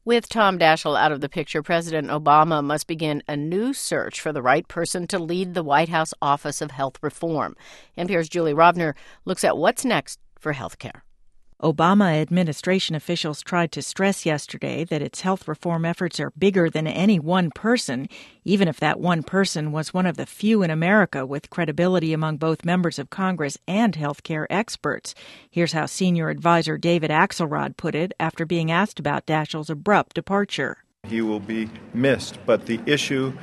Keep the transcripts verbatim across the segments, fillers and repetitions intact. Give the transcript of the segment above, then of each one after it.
With Tom Daschle out of the picture, President Obama must begin a new search for the right person to lead the White House Office of Health Reform. N P R's Julie Rovner looks at what's next for health care. Obama administration officials tried to stress yesterday that its health reform efforts are bigger than any one person, even if that one person was one of the few in America with credibility among both members of Congress and healthcare experts. Here's how senior advisor David Axelrod put it after being asked about Daschle's abrupt departure. He will be missed, but the issue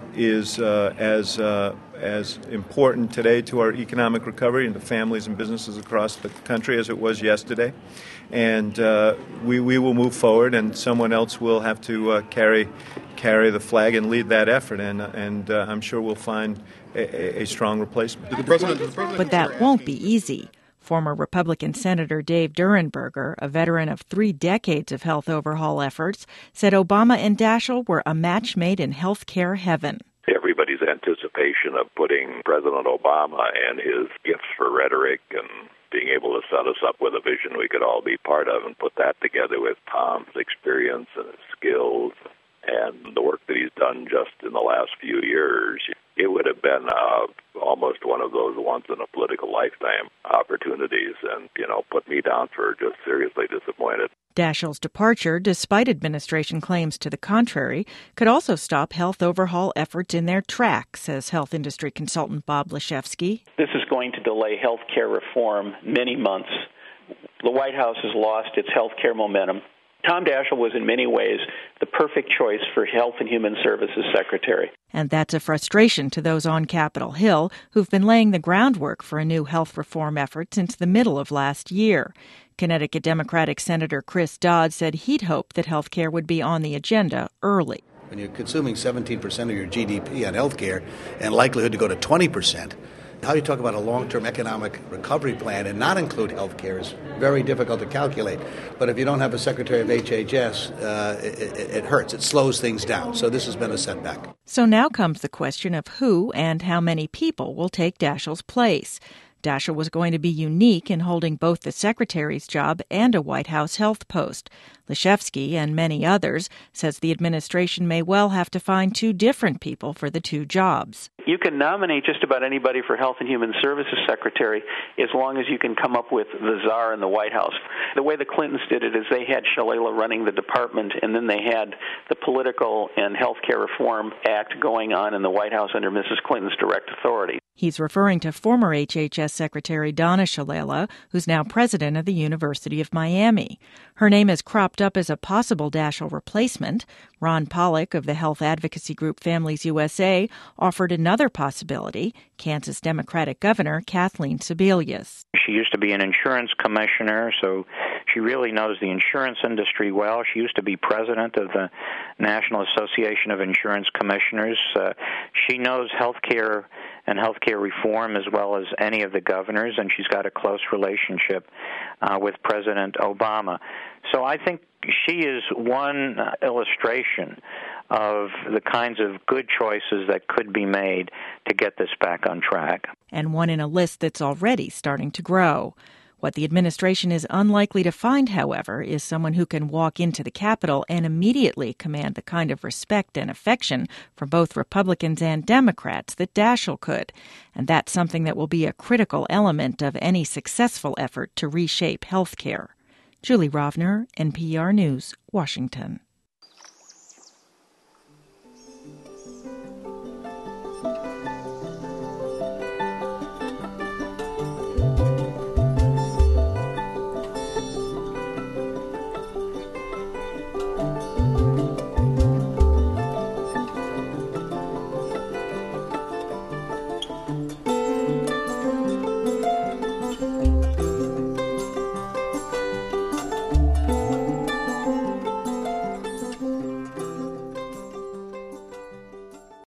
is uh, as uh, as important today to our economic recovery and to families and businesses across the country as it was yesterday. And uh, we we will move forward, and someone else will have to uh, carry carry the flag and lead that effort. And and uh, I'm sure we'll find a, a strong replacement. The president, the president but that won't be easy. Former Republican Senator Dave Durenberger, a veteran of three decades of health overhaul efforts, said Obama and Daschle were a match made in health care heaven. Everybody's anticipation of putting President Obama and his gifts for rhetoric and being able to set us up with a vision we could all be part of and put that together with Tom's experience and his skills and the work that he's done just in the last few years, it would have been uh, almost one of those once-in-a-political lifetime opportunities, and, you know, put me down for just seriously disappointed. Daschle's departure, despite administration claims to the contrary, could also stop health overhaul efforts in their tracks, says health industry consultant Bob Leshevsky. This is going to delay health care reform many months. The White House has lost its health care momentum. Tom Daschle was in many ways the perfect choice for Health and Human Services Secretary. And that's a frustration to those on Capitol Hill who've been laying the groundwork for a new health reform effort since the middle of last year. Connecticut Democratic Senator Chris Dodd said he'd hoped that health care would be on the agenda early. When you're consuming seventeen percent of your G D P on health care and likelihood to go to twenty percent, how you talk about a long-term economic recovery plan and not include health care is very difficult to calculate. But if you don't have a Secretary of H H S, uh, it, it, it hurts. It slows things down. So this has been a setback. So now comes the question of who and how many people will take Daschle's place. Daschle was going to be unique in holding both the secretary's job and a White House health post. Leshevsky and many others says the administration may well have to find two different people for the two jobs. You can nominate just about anybody for Health and Human Services Secretary as long as you can come up with the czar in the White House. The way the Clintons did it is they had Shalala running the department, and then they had the Political and Health Care Reform Act going on in the White House under Missus Clinton's direct authority. He's referring to former H H S Secretary Donna Shalala, who's now president of the University of Miami. Her name has cropped up as a possible Daschle replacement. Ron Pollock of the health advocacy group Families U S A offered another possibility, Kansas Democratic Governor Kathleen Sebelius. She used to be an insurance commissioner, so she really knows the insurance industry well. She used to be president of the National Association of Insurance Commissioners. Uh, she knows healthcare and healthcare reform as well as any of the governors, and she's got a close relationship uh, with President Obama. So I think she is one uh, illustration of the kinds of good choices that could be made to get this back on track. And one in a list that's already starting to grow. What the administration is unlikely to find, however, is someone who can walk into the Capitol and immediately command the kind of respect and affection from both Republicans and Democrats that Daschle could. And that's something that will be a critical element of any successful effort to reshape health care. Julie Rovner, N P R News, Washington.